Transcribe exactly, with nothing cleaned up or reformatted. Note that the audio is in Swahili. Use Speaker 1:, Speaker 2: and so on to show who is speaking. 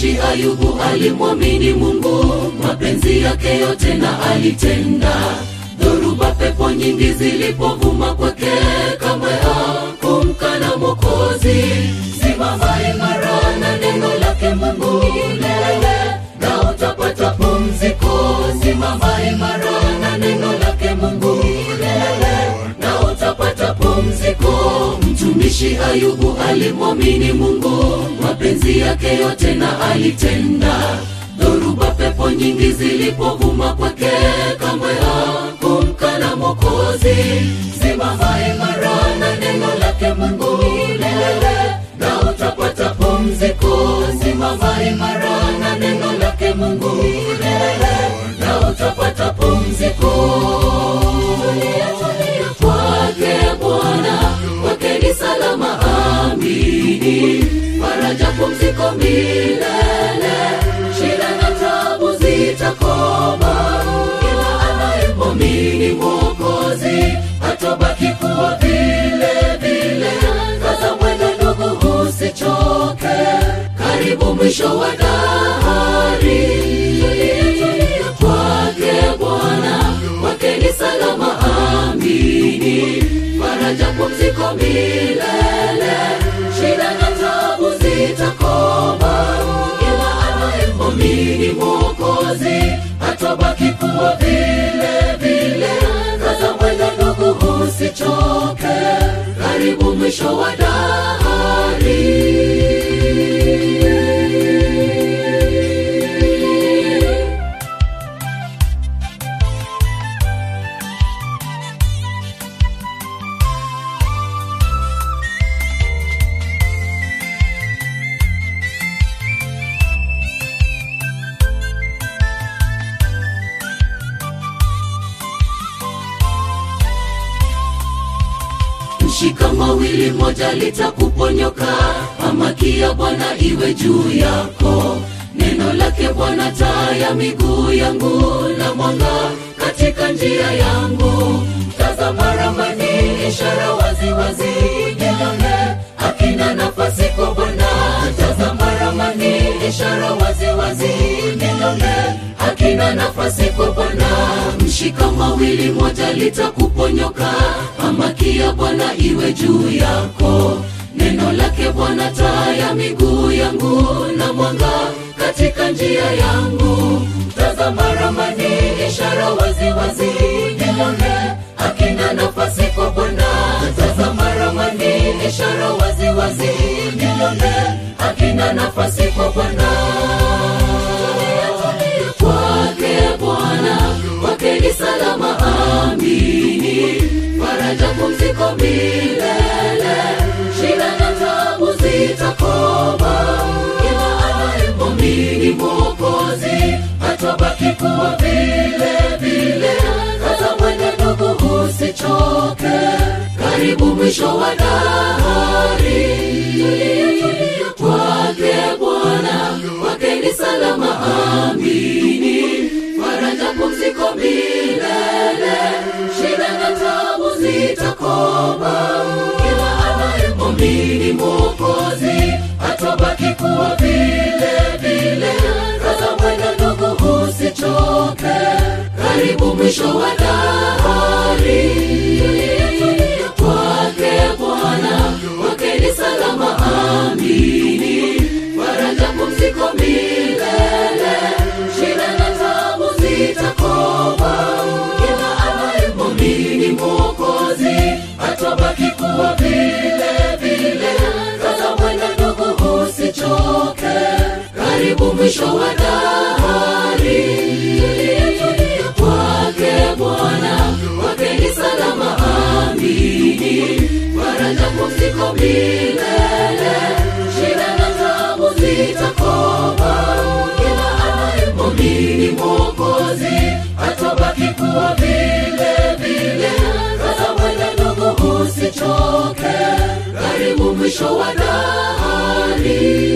Speaker 1: Mtumishi Ayubu alimwamini Mungu, mapenzi yake yote na alitenda. Dhoruba pepo nyingi zilipovuma kwake, kamwe hakumkana Mwokozi. Simama imara na neno lake Mungu milele, na utapata pumziko. Simama imara na neno lake Mungu milele, na utapata pumziko. Mtumishi Ayubu alimwamini Mungu, mapenzi yake yote na alitenda. Dhoruba pepo nyingi zilipovuma kwake, kamwe hakumkana Mwokozi. Simama imara na neno lake Mungu milele, na utapata pumziko. Simama imara na neno lake Mungu milele, na utapata pumziko. Tulia, tulia kwake Bwana, kwake ni salama, amini. Faraja, pumziko milele, shida na tabu zitakoma. Kila anayemwamini Mwokozi hatabaki kuwa vile vile. Kaza mwendo ndugu, usichoke, karibu mwisho wa dahari. Kwake Bwana, kwake ni salama, amini. Faraja, pumziko milele, shida na tabu zitakoma. Kila anayemwamini Mwokozi hatabaki kuwa vile vile. Kaza mwendo ndugu, usichoke, karibu mwisho wa dahari. Shika mawili, moja litakuponyoka. Amaki ya Bwana iwe juu yako. Neno lake Bwana taa ya miguu yangu, na mwanga katika njia yangu. Tazama ramani, ishara wazi wazi, nione hakina nafasi kwa Bwana. Tazama ramani, ishara wazi wazi, nione hakina nafasi kwa Bwana. Mshika mawili, moja litakuponyoka. Amaki ya Bwana iwe juu yako. Neno lake Bwana taa ya miguu yangu, na mwanga katika njia yangu. Tazama ramani, ishara wazi wazi, nione hakina nafasi kwa Bwana. Tazama ramani, ishara wazi wazi, nione hakina nafasi kwa Bwana. Kwake Bwana, kwake ni salama, amini. Faraja, pumziko milele, shida na tabu zitakoma. Kila anayemwamini Mwokozi hatabaki kuwa vile vile. Kaza mwendo ndugu, usichoke, karibu mwisho wa dahari. Kwake Bwana, kwake ni salama, amini. Faraja, pumziko milele, shida na tabu zitakoma. Kila anayemwamini Mwokozi hatabaki kuwa vile vile. Kaza mwendo ndugu, usichoke, karibu mwisho wa dahari. Kwake Bwana, kwake ni salama, amini. Faraja, pumziko milele, shida na tabu zitakoma. Kila anayemwamini Mwokozi hatabaki kuwa vile vile. Kaza mwendo ndugu, usichoke, karibu mwisho wa dahari. Kwake Bwana, kwake ni salama, amini. Faraja, pumziko milele, shida na tabu zitakoma. Kila anayemwamini Mwokozi hatabaki kuwa vile vile. Kaza mwendo ndugu, usichoke, karibu mwisho wa dahari.